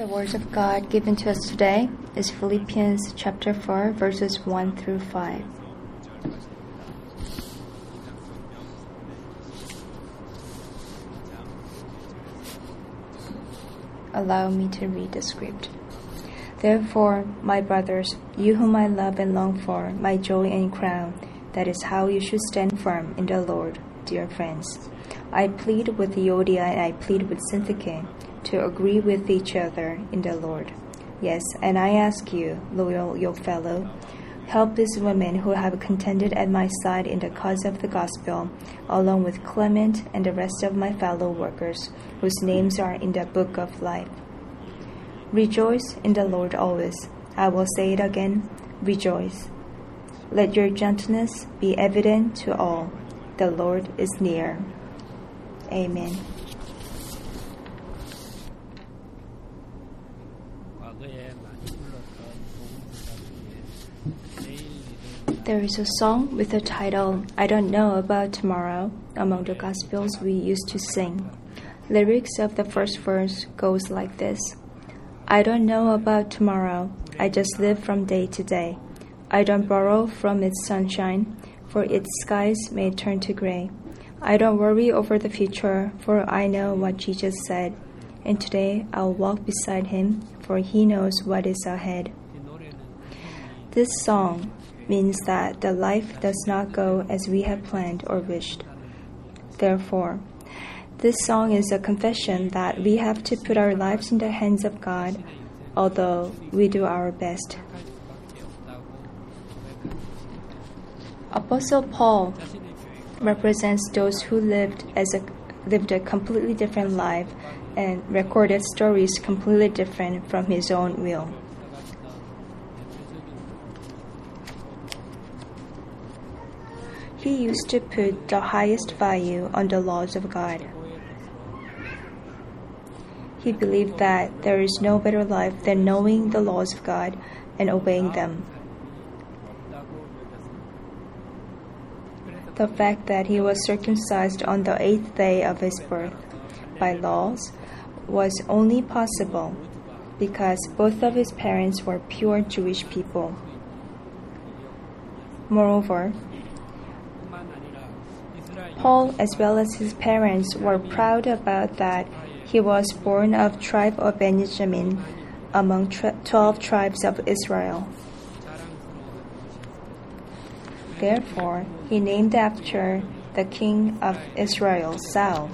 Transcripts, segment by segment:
The words of God given to us today is Philippians chapter 4, verses 1 through 5. Allow me to read the script. Therefore, my brothers, you whom I love and long for, my joy and crown, that is how you should stand firm in the Lord, dear friends. I plead with Euodia and I plead with Syntyche to agree with each other in the Lord. Yes, and I ask you, loyal yokefellow, help these women who have contended at my side in the cause of the gospel, along with Clement and the rest of my fellow workers, whose names are in the book of life. Rejoice in the Lord always. I will say it again, rejoice. Let your gentleness be evident to all. The Lord is near. Amen. There is a song with the title, I Don't Know About Tomorrow, among the Gospels we used to sing. Lyrics of the first verse goes like this. I don't know about tomorrow, I just live from day to day. I don't borrow from its sunshine, for its skies may turn to gray. I don't worry over the future, for I know what Jesus said. And today I'll walk beside him, for he knows what is ahead. This song means that the life does not go as we have planned or wished. Therefore, this song is a confession that we have to put our lives in the hands of God, although we do our best. Apostle Paul represents those who lived a completely different life and recorded stories completely different from his own will. He used to put the highest value on the laws of God. He believed that there is no better life than knowing the laws of God and obeying them. The fact that he was circumcised on the 8th day of his birth by laws was only possible because both of his parents were pure Jewish people. Moreover, Paul, as well as his parents, were proud about that he was born of tribe of Benjamin among 12 tribes of Israel. Therefore, he named after the king of Israel, Saul.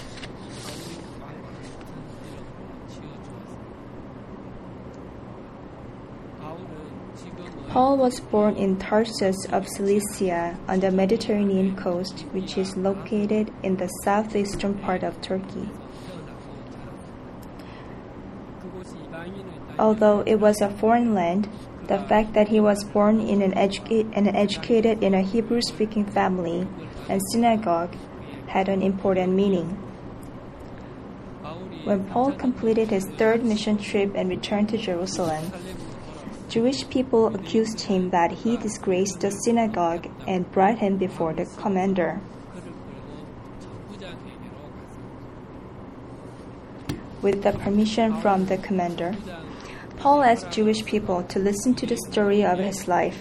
Paul was born in Tarsus of Cilicia on the Mediterranean coast, which is located in the southeastern part of Turkey. Although it was a foreign land, the fact that he was born and educated in a Hebrew-speaking family and synagogue had an important meaning. When Paul completed his 3rd mission trip and returned to Jerusalem, Jewish people accused him that he disgraced the synagogue and brought him before the commander. With the permission from the commander, Paul asked Jewish people to listen to the story of his life.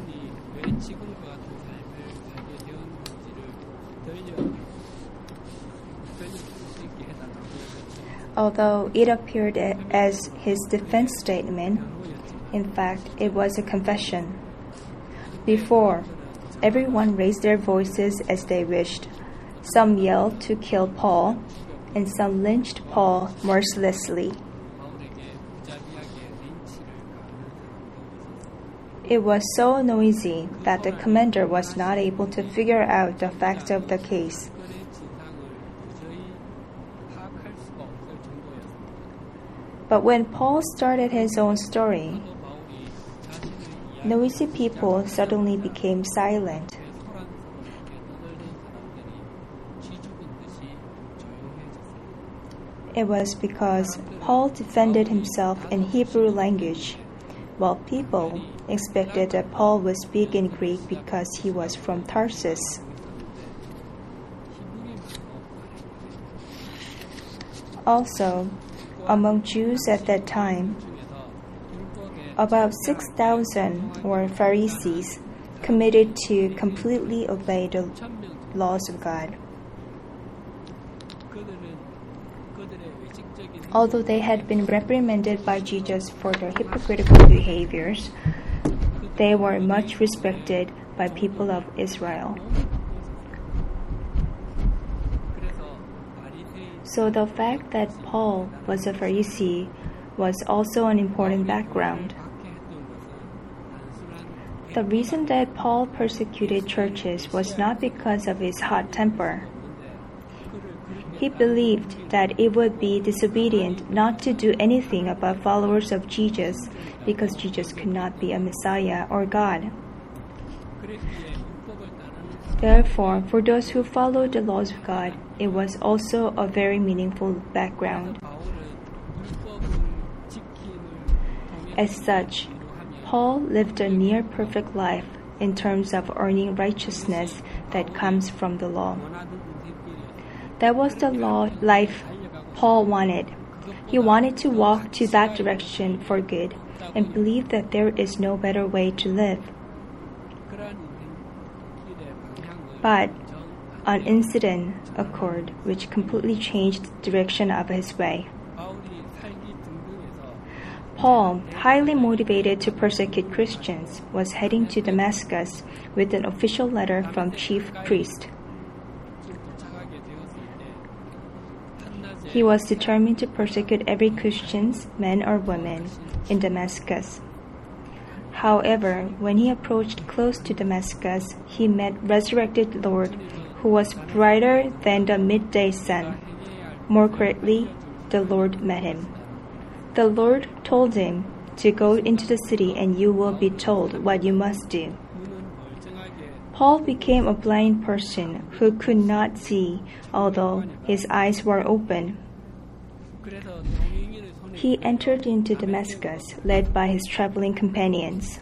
Although it appeared as his defense statement, in fact, it was a confession. Before, everyone raised their voices as they wished. Some yelled to kill Paul, and some lynched Paul mercilessly. It was so noisy that the commander was not able to figure out the facts of the case. But when Paul started his own story, noisy people suddenly became silent. It was because Paul defended himself in Hebrew language, while people expected that Paul would speak in Greek because he was from Tarsus. Also, Among Jews at that time, about 6,000 were Pharisees committed to completely obey the laws of God. Although they had been reprimanded by Jesus for their hypocritical behaviors, they were much respected by people of Israel. So the fact that Paul was a Pharisee was also an important background. The reason that Paul persecuted churches was not because of his hot temper. He believed that it would be disobedient not to do anything about followers of Jesus because Jesus could not be a Messiah or God. Therefore, for those who followed the laws of God, it was also a very meaningful background. As such, Paul lived a near-perfect life in terms of earning righteousness that comes from the law. That was the life Paul wanted. He wanted to walk to that direction for good and believed that there is no better way to live. But an incident occurred which completely changed the direction of his way. Paul, highly motivated to persecute Christians, was heading to Damascus with an official letter from chief priest. He was determined to persecute every Christian, man or woman, in Damascus. However, when he approached close to Damascus, he met resurrected Lord, who was brighter than the midday sun. More correctly, the Lord met him. The Lord told him to go into the city and you will be told what you must do. Paul became a blind person who could not see, although his eyes were open. He entered into Damascus, led by his traveling companions.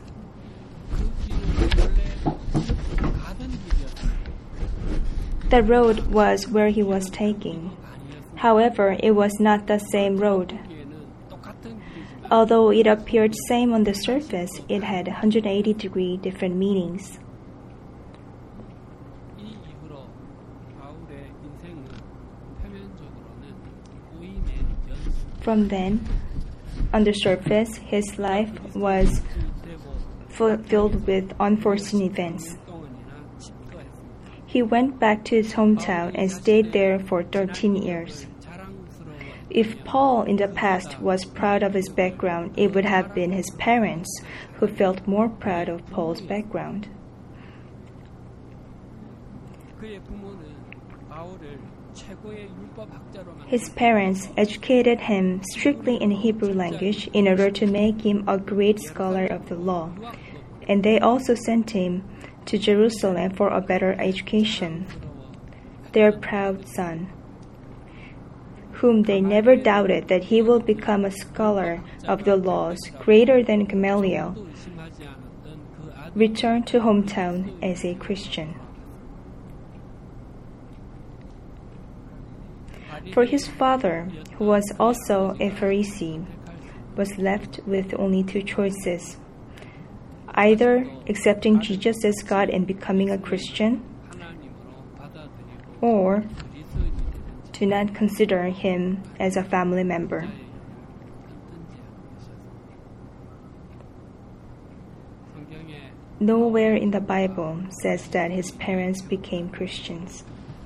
The road was where he was taking. However, it was not the same road. Although it appeared same on the surface, it had 180-degree different meanings. From then, on the surface, his life was filled with unforeseen events. He went back to his hometown and stayed there for 13 years. If Paul in the past was proud of his background, it would have been his parents who felt more proud of Paul's background. His parents educated him strictly in Hebrew language in order to make him a great scholar of the law, and they also sent him to Jerusalem for a better education. Their proud son, whom they never doubted that he will become a scholar of the laws greater than Gamaliel, returned to hometown as a Christian. For his father, who was also a Pharisee, was left with only two choices: either accepting Jesus as God and becoming a Christian, or to not consider him as a family member. Nowhere in the Bible says that his parents became Christians.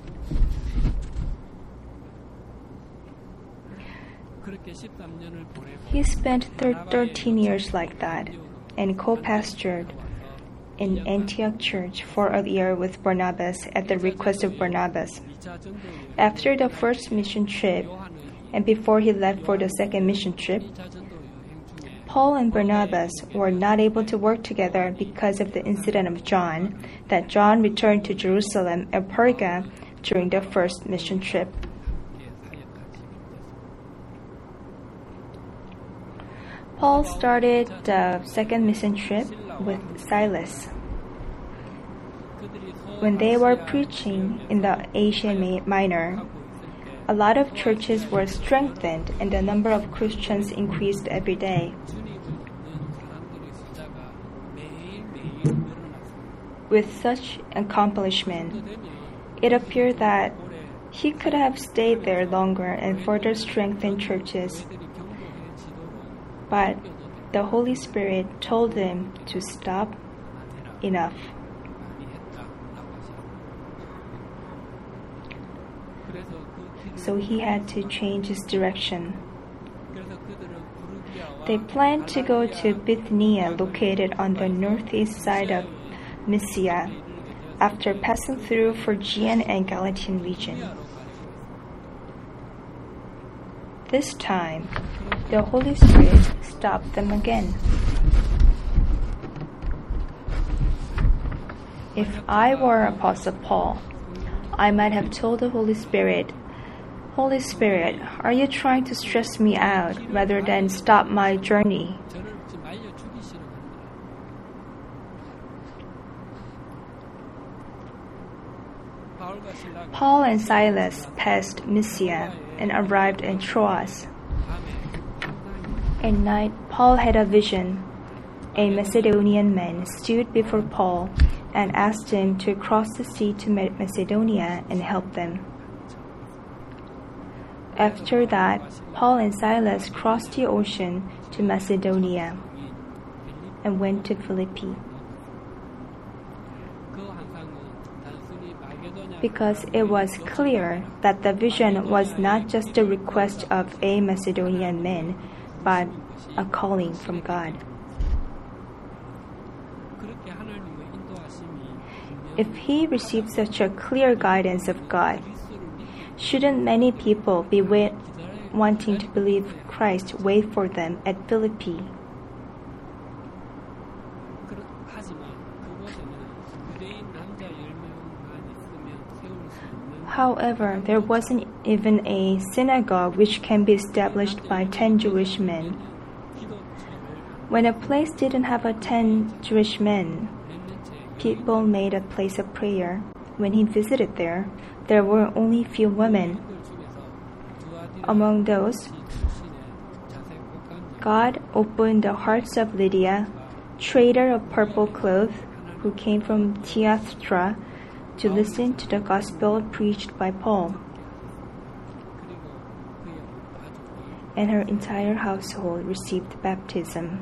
He spent 13 years like that and co-pastored in Antioch Church for a year with Barnabas at the request of Barnabas. After the first mission trip, and before he left for the second mission trip, Paul and Barnabas were not able to work together because of the incident of John, that John returned to Jerusalem and Perga during the first mission trip. Paul started the second mission trip with Silas. When they were preaching in the Asia Minor, A lot of churches were strengthened and the number of Christians increased every day. With such accomplishment, it appeared that he could have stayed there longer and further strengthened churches. But the Holy Spirit told him to stop. Enough. So he had to change his direction. They planned to go to Bithynia, located on the northeast side of Mysia, after passing through Phrygian and Galatian region. This time, the Holy Spirit stopped them again. If I were Apostle Paul, I might have told the Holy Spirit, "Holy Spirit, are you trying to stress me out rather than stop my journey?" Paul and Silas passed Mysia and arrived in Troas. At night, Paul had a vision. A Macedonian man stood before Paul and asked him to cross the sea to Macedonia and help them. After that, Paul and Silas crossed the ocean to Macedonia and went to Philippi. Because it was clear that the vision was not just a request of a Macedonian man, but a calling from God. If he received such a clear guidance of God, shouldn't many people be wanting to believe Christ wait for them at Philippi? However, there wasn't even a synagogue which can be established by 10 Jewish men. When a place didn't have 10 Jewish men, people made a place of prayer. When he visited there were only few women. Among those, God opened the hearts of Lydia, trader of purple cloth, who came from Thyatira, to listen to the gospel preached by Paul. And her entire household received baptism.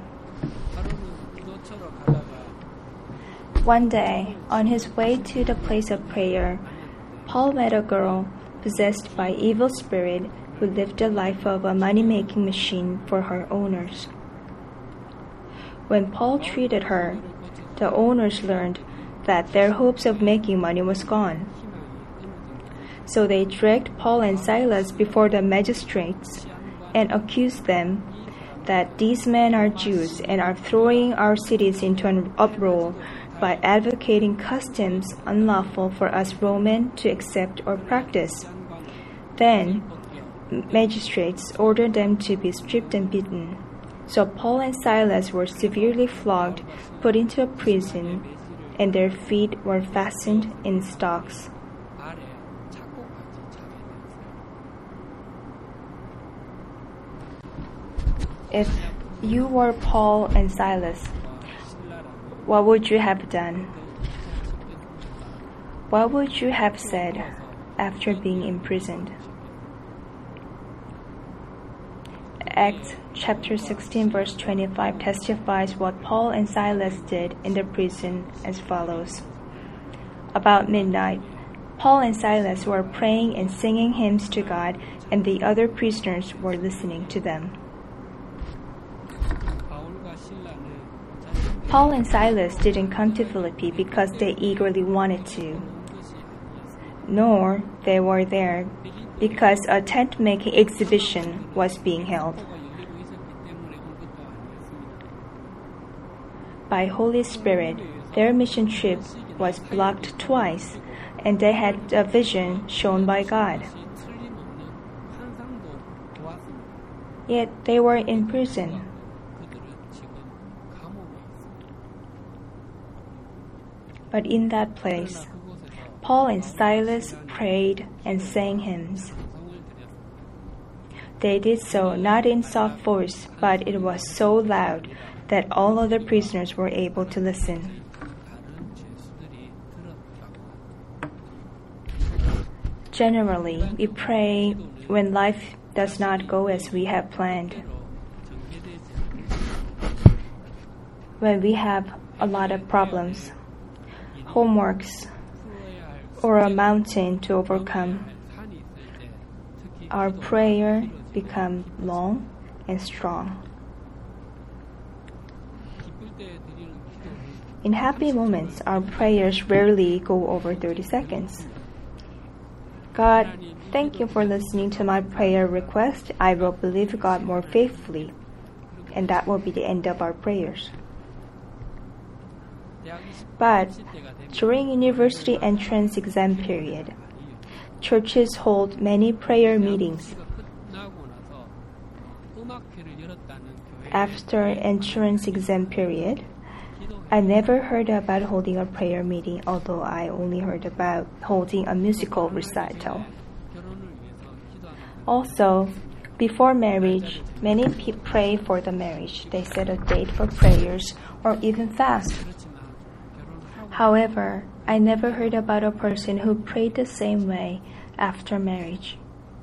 One day, on his way to the place of prayer, Paul met a girl possessed by evil spirit who lived the life of a money-making machine for her owners. When Paul treated her, the owners learned that their hopes of making money was gone. So they dragged Paul and Silas before the magistrates and accused them that these men are Jews and are throwing our cities into an uproar by advocating customs unlawful for us Romans to accept or practice. Then magistrates ordered them to be stripped and beaten. So Paul and Silas were severely flogged, put into a prison, and their feet were fastened in stocks. If you were Paul and Silas, what would you have done? What would you have said after being imprisoned? Acts chapter 16 verse 25 testifies what Paul and Silas did in the prison as follows. About midnight, Paul and Silas were praying and singing hymns to God, and the other prisoners were listening to them. Paul and Silas didn't come to Philippi because they eagerly wanted to, nor they were there because a tent-making exhibition was being held. By Holy Spirit, their mission trip was blocked twice, and they had a vision shown by God. Yet they were in prison. But in that place, Paul and Silas prayed and sang hymns. They did so not in soft voice, but it was so loud that all other prisoners were able to listen. Generally, we pray when life does not go as we have planned. When we have a lot of problems, homeworks, or a mountain to overcome, our prayer becomes long and strong. In happy moments, our prayers rarely go over 30 seconds. God, thank you for listening to my prayer request. I will believe God more faithfully. And that will be the end of our prayers. But during university entrance exam period, churches hold many prayer meetings. After entrance exam period, I never heard about holding a prayer meeting, although I only heard about holding a musical recital. Also, before marriage, many people pray for the marriage. They set a date for prayers or even fast. However, I never heard about a person who prayed the same way after marriage.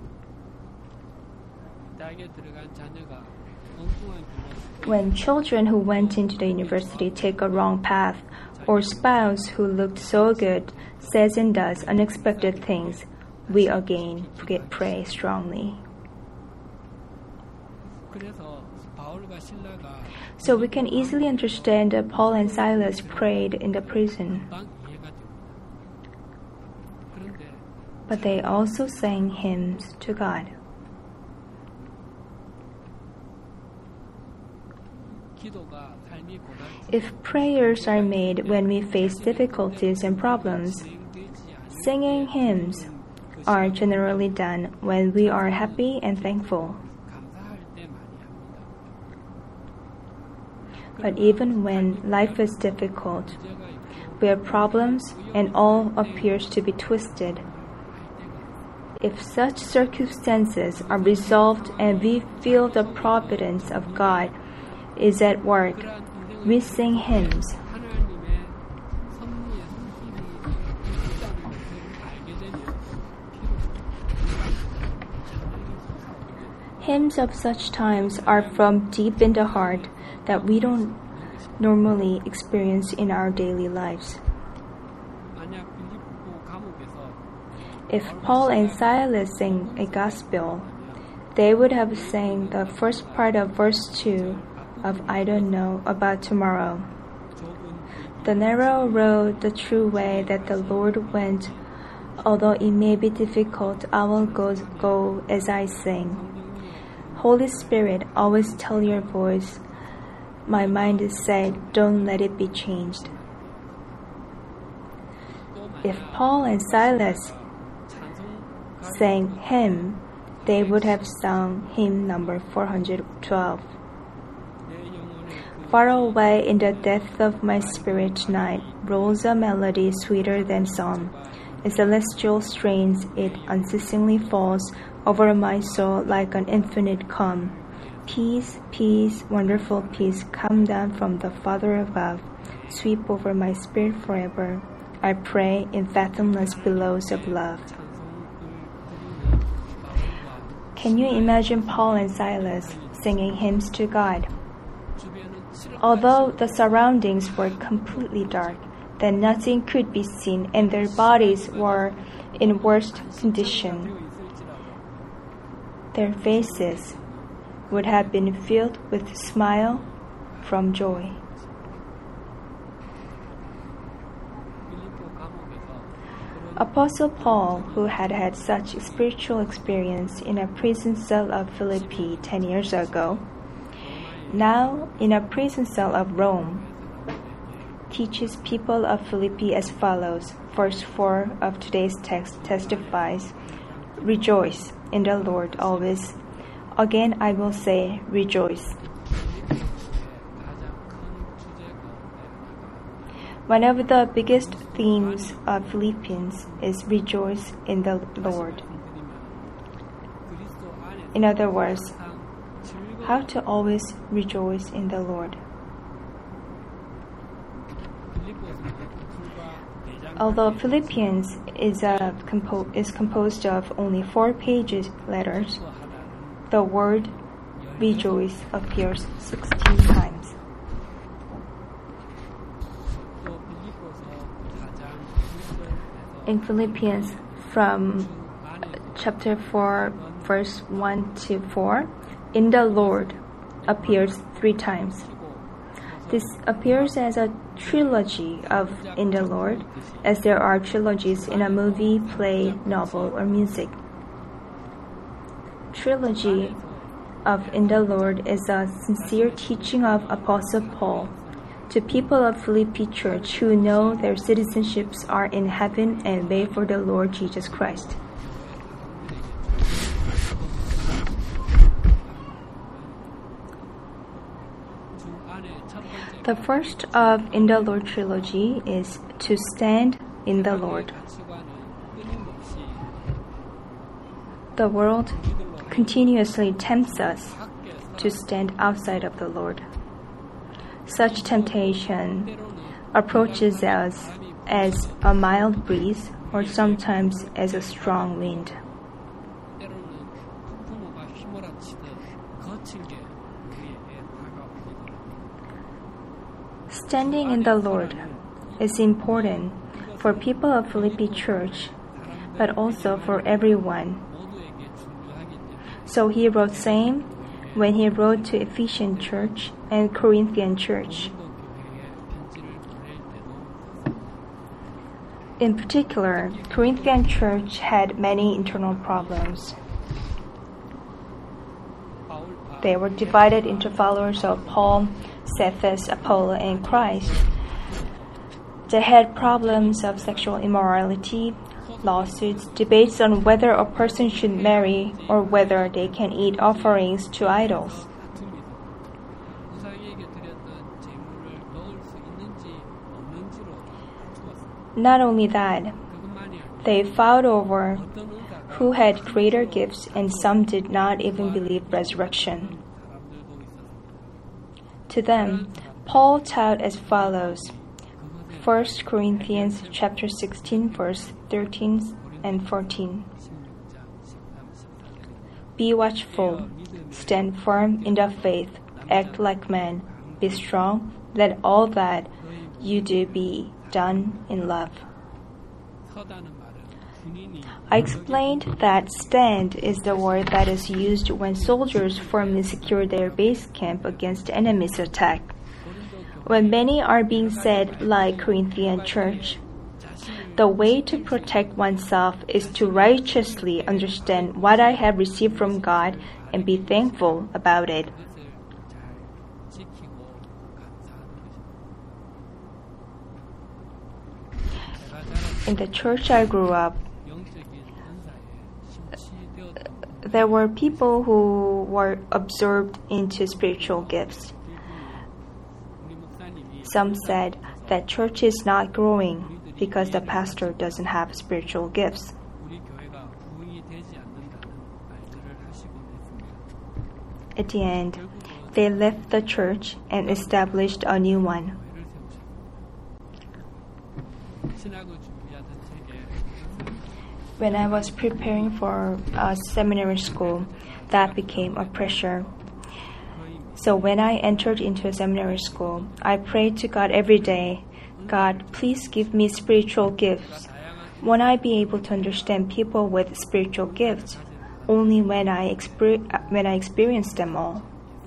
When children who went into the university take a wrong path, or spouse who looked so good says and does unexpected things, we again pray strongly. So we can easily understand that Paul and Silas prayed in the prison. But they also sang hymns to God. If prayers are made when we face difficulties and problems, singing hymns are generally done when we are happy and thankful. But even when life is difficult, we have problems and all appears to be twisted, if such circumstances are resolved and we feel the providence of God is at work, we sing hymns. Hymns of such times are from deep in the heart that we don't normally experience in our daily lives. If Paul and Silas sang a gospel, they would have sang the first part of verse 2 of I Don't Know About Tomorrow. The narrow road, the true way that the Lord went, although it may be difficult, I will go as I sing. Holy Spirit, always tell your voice. My mind is set, don't let it be changed. If Paul and Silas sang hymn, they would have sung hymn number 412. Far away in the depth of my spirit tonight rolls a melody sweeter than song. In celestial strains it unceasingly falls over my soul like an infinite calm. Peace, peace, wonderful peace, come down from the Father above, sweep over my spirit forever. I pray in fathomless billows of love. Can you imagine Paul and Silas singing hymns to God? Although the surroundings were completely dark, then nothing could be seen and their bodies were in worst condition, their faces would have been filled with smile from joy. Apostle Paul, who had had such spiritual experience in a prison cell of Philippi 10 years ago, now in a prison cell of Rome, teaches people of Philippi as follows. Verse 4 of today's text testifies, "Rejoice in the Lord always. Again I will say, rejoice." One of the biggest themes of Philippians is rejoice in the Lord. In other words, how to always rejoice in the Lord. Although Philippians is composed of only 4 pages letters, the word rejoice appears 16 times. In Philippians, from chapter 4, verse 1 to 4, in the Lord appears 3 times. This appears as a trilogy of in the Lord, as there are trilogies in a movie, play, novel, or music. Trilogy of in the Lord is a sincere teaching of Apostle Paul to people of Philippi church who know their citizenships are in heaven and wait for the Lord Jesus Christ. The first of In the Lord trilogy is to stand in the Lord. The world continuously tempts us to stand outside of the Lord. Such temptation approaches us as a mild breeze or sometimes as a strong wind. Standing in the Lord is important for people of Philippi church, but also for everyone. So he wrote same when he wrote to Ephesian church and Corinthian church. In particular, Corinthian church had many internal problems. They were divided into followers of Paul, Cephas, Apollo, and Christ. They had problems of sexual immorality, lawsuits, debates on whether a person should marry or whether they can eat offerings to idols. Not only that, they fought over who had greater gifts, and some did not even believe resurrection. To them, Paul taught as follows: 1 Corinthians chapter 16, verse 13 and 14. Be watchful, stand firm in the faith, act like men, be strong, let all that you do be done in love. I explained that stand is the word that is used when soldiers firmly secure their base camp against enemy's attack. When many are being said like Corinthian church, the way to protect oneself is to righteously understand what I have received from God and be thankful about it. In the church I grew up, there were people who were absorbed into spiritual gifts. Some said that church is not growing because the pastor doesn't have spiritual gifts. At the end, they left the church and established a new one. When I was preparing for a seminary school, that became a pressure. So when I entered into a seminary school, I prayed to God every day, God, please give me spiritual gifts. Won't I be able to understand people with spiritual gifts? Only when I experience them all.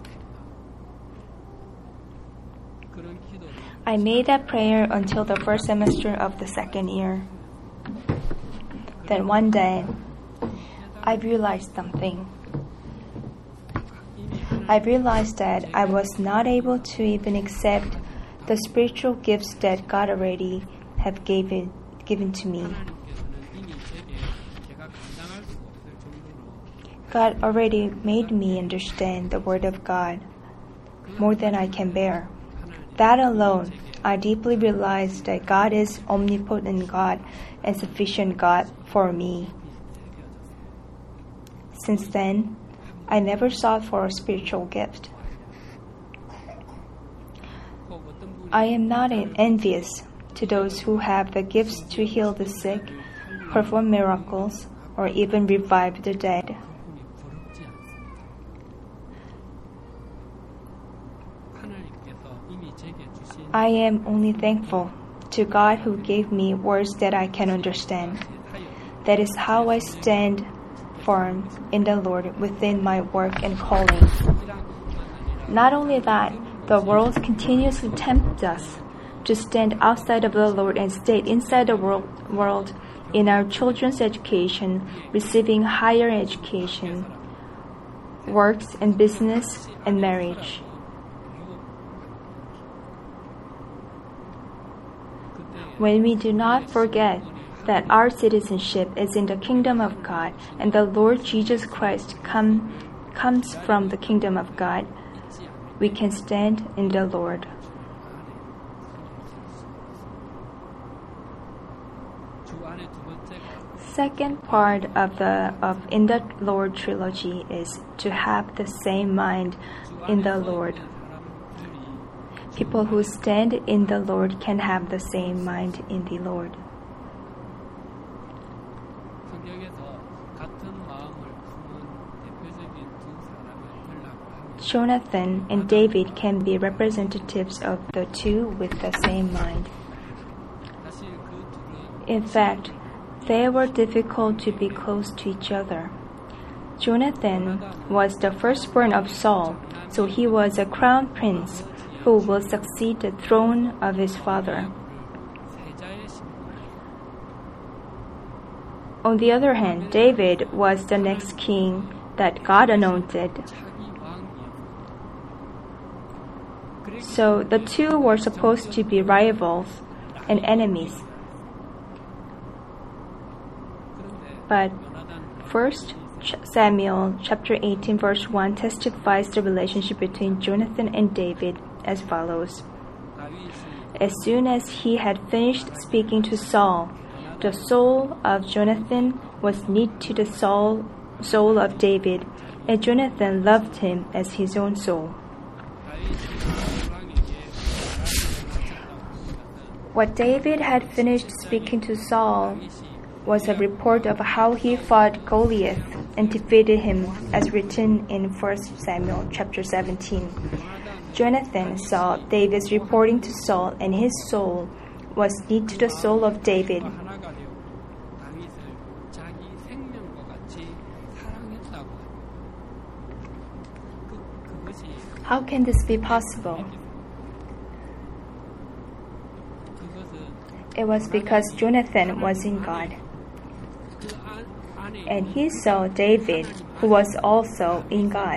I made that prayer until the first semester of the second year. Then one day, I realized something. I realized that I was not able to even accept the spiritual gifts that God already have given to me. God already made me understand the Word of God more than I can bear. That alone, I deeply realized that God is omnipotent God and sufficient God for me. Since then, I never sought for a spiritual gift. I am not envious to those who have the gifts to heal the sick, perform miracles, or even revive the dead. I am only thankful to God who gave me words that I can understand. That is how I stand firm in the Lord within my work and calling. Not only that, the world continuously tempts us to stand outside of the Lord and stay inside the world in our children's education, receiving higher education, works and business and marriage. When we do not forget that our citizenship is in the kingdom of God and the Lord Jesus Christ comes from the kingdom of God, we can stand in the Lord. Second part of In the Lord trilogy is to have the same mind in the Lord. People who stand in the Lord can have the same mind in the Lord. Jonathan and David can be representatives of the two with the same mind. In fact, they were difficult to be close to each other. Jonathan was the firstborn of Saul, so he was a crown prince who will succeed the throne of his father. On the other hand, David was the next king that God anointed. So the two were supposed to be rivals and enemies. But 1 Samuel chapter 18 verse 1 testifies the relationship between Jonathan and David as follows. As soon as he had finished speaking to Saul, the soul of Jonathan was knit to the soul of David, and Jonathan loved him as his own soul. What David had finished speaking to Saul was a report of how he fought Goliath and defeated him, as written in 1 Samuel chapter 17. Jonathan saw David's reporting to Saul, and his soul was knit to the soul of David. How can this be possible? It was because Jonathan was in God, and he saw David, who was also in God.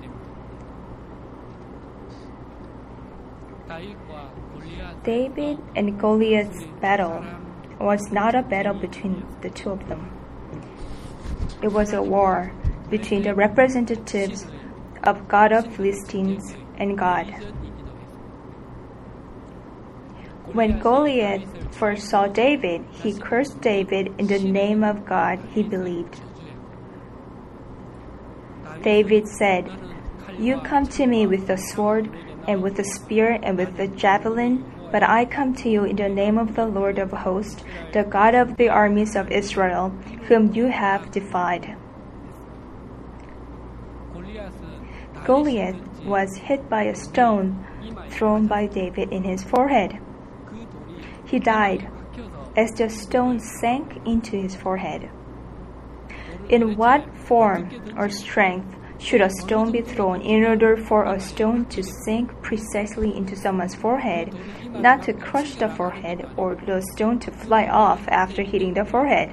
David and Goliath's battle was not a battle between the two of them. It was a war between the representatives of God of Philistines and God. When Goliath first saw David, he cursed David in the name of God he believed. David said, "You come to me with the sword and with the spear and with the javelin, but I come to you in the name of the Lord of hosts, the God of the armies of Israel, whom you have defied." Goliath was hit by a stone thrown by David in his forehead. He died as the stone sank into his forehead. In what form or strength should a stone be thrown in order for a stone to sink precisely into someone's forehead, not to crush the forehead or the stone to fly off after hitting the forehead?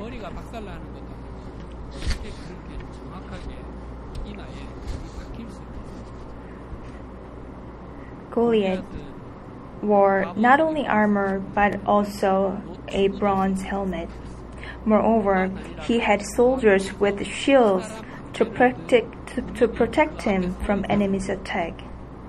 Goliath wore not only armor but also a bronze helmet. Moreover, he had soldiers with shields to protect him from enemies' attack.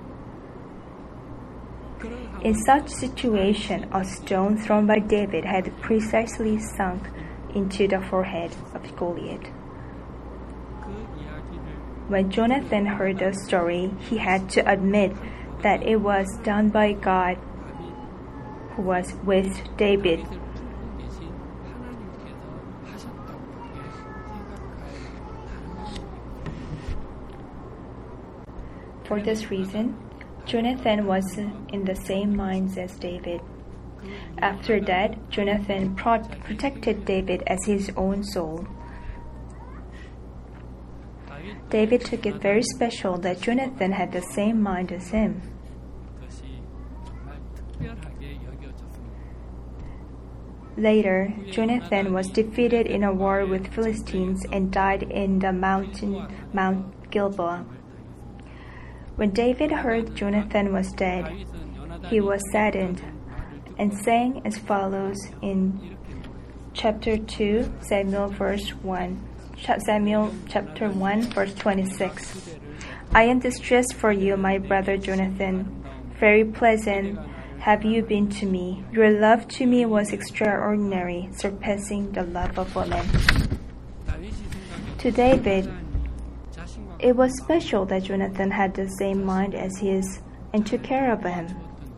In such situation, a stone thrown by David had precisely sunk into the forehead of Goliath. When Jonathan heard the story, he had to admit that it was done by God, who was with David. For this reason, Jonathan was in the same minds as David. After that, Jonathan protected David as his own soul. David took it very special that Jonathan had the same mind as him. Later, Jonathan was defeated in a war with Philistines and died in the Mount Gilboa. When David heard Jonathan was dead, he was saddened and sang as follows in chapter 2, Samuel chapter 1, verse 26. I am distressed for you, my brother Jonathan. Very pleasant have you been to me. Your love to me was extraordinary, surpassing the love of women. To David, it was special that Jonathan had the same mind as his and took care of him.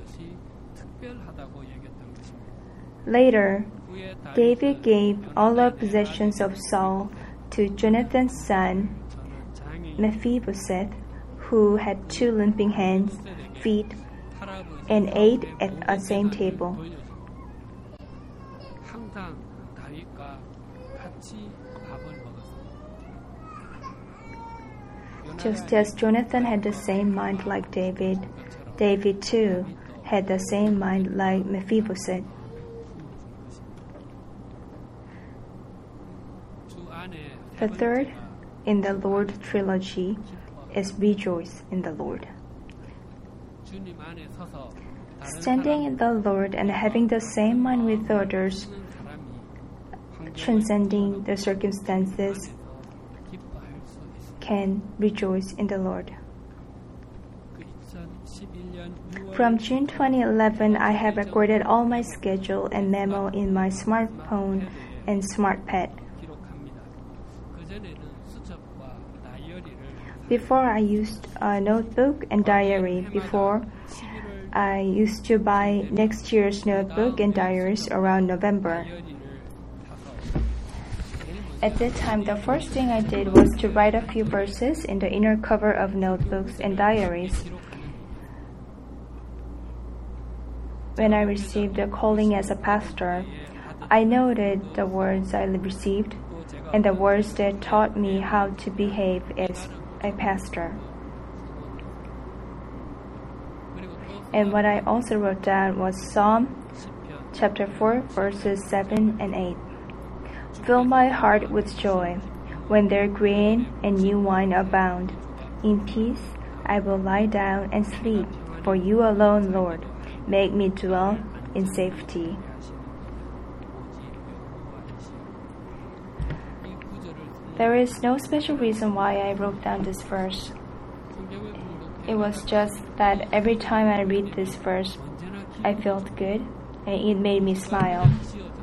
Later, David gave all the possessions of Saul to Jonathan's son, Mephibosheth, who had 2 limping hands, feet, and ate at the same table. Just as Jonathan had the same mind like David, David too had the same mind like Mephibosheth. The third in the Lord trilogy is Rejoice in the Lord. Standing in the Lord and having the same mind with others, transcending the circumstances, can rejoice in the Lord. From June 2011, I have recorded all my schedule and memo in my smartphone and SmartPad. Before I used a notebook and diary. Before, I used to buy next year's notebook and diaries around November. At that time, the first thing I did was to write a few verses in the inner cover of notebooks and diaries. When I received the calling as a pastor, I noted the words I received and the words that taught me how to behave as a pastor. And what I also wrote down was Psalm chapter 4, verses 7 and 8. Fill my heart with joy when their grain and new wine abound. In peace I will lie down and sleep, for you alone, Lord, make me dwell in safety. There is no special reason why I wrote down this verse. It was just that every time I read this verse, I felt good and it made me smile.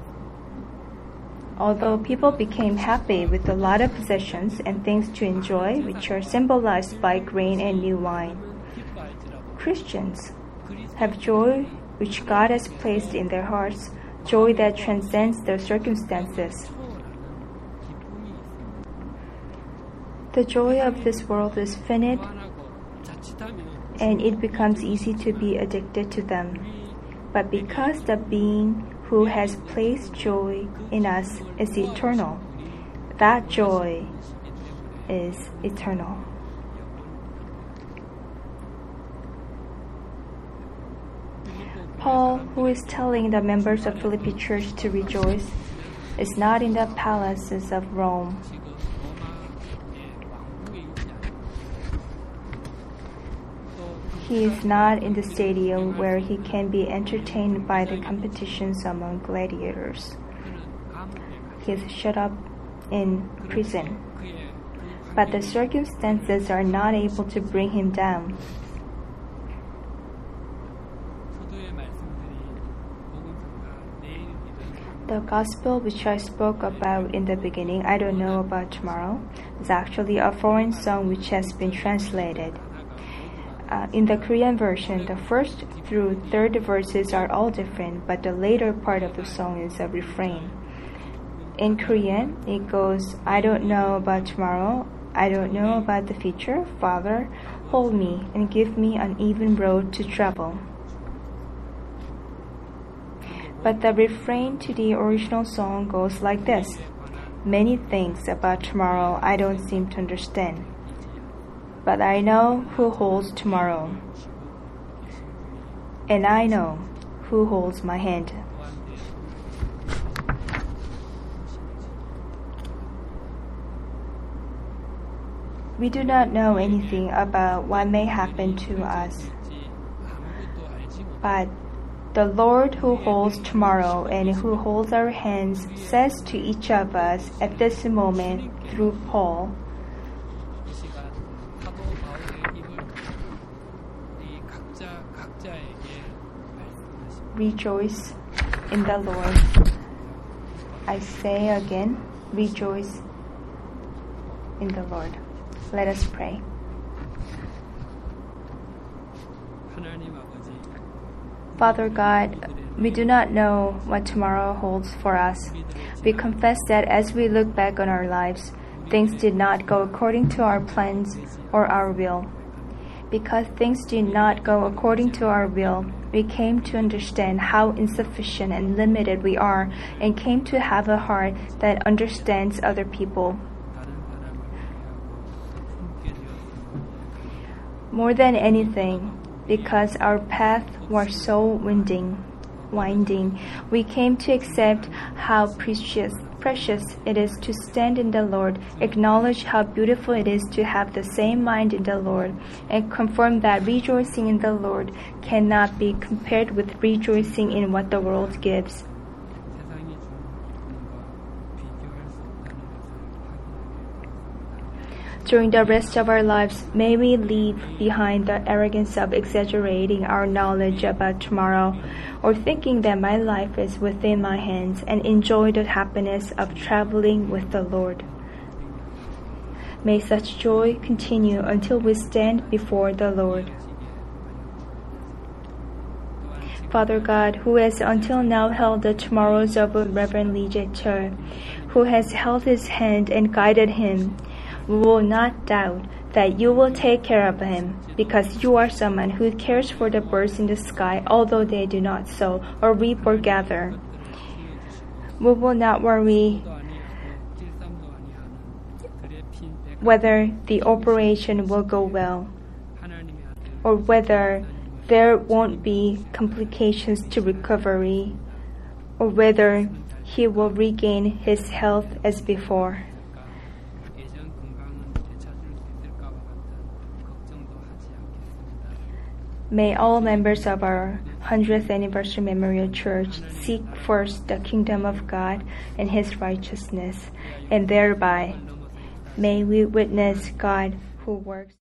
Although people became happy with a lot of possessions and things to enjoy, which are symbolized by grain and new wine, Christians have joy which God has placed in their hearts, joy that transcends their circumstances. The joy of this world is finite, and it becomes easy to be addicted to them. But because the being who has placed joy in us is eternal, that joy is eternal. Paul, who is telling the members of Philippi church to rejoice, is not in the palaces of Rome. He is not in the stadium where he can be entertained by the competitions among gladiators. He is shut up in prison. But the circumstances are not able to bring him down. The gospel which I spoke about in the beginning, I don't know about tomorrow, is actually a foreign song which has been translated. In the Korean version, the first through third verses are all different, but the later part of the song is a refrain. In Korean, it goes, I don't know about tomorrow, I don't know about the future, Father, hold me and give me an even road to travel. But the refrain to the original song goes like this. Many things about tomorrow I don't seem to understand. But I know who holds tomorrow. And I know who holds my hand. We do not know anything about what may happen to us. But the Lord who holds tomorrow and who holds our hands says to each of us at this moment through Paul, rejoice in the Lord. I say again, rejoice in the Lord. Let us pray. Father God, we do not know what tomorrow holds for us. We confess that as we look back on our lives, things did not go according to our plans or our will. Because things did not go according to our will, we came to understand how insufficient and limited we are and came to have a heart that understands other people. More than anything, because our path was so winding, we came to accept how precious it is to stand in the Lord, acknowledge how beautiful it is to have the same mind in the Lord, and confirm that rejoicing in the Lord cannot be compared with rejoicing in what the world gives. During the rest of our lives, may we leave behind the arrogance of exaggerating our knowledge about tomorrow or thinking that my life is within my hands and enjoy the happiness of traveling with the Lord. May such joy continue until we stand before the Lord. Father God, who has until now held the tomorrows of Reverend Lee Jae-chul, who has held his hand and guided him, we will not doubt that you will take care of him, because you are someone who cares for the birds in the sky, although they do not sow or reap or gather. We will not worry whether the operation will go well, or whether there won't be complications to recovery, or whether he will regain his health as before. May all members of our 100th Anniversary Memorial Church seek first the kingdom of God and His righteousness, and thereby may we witness God who works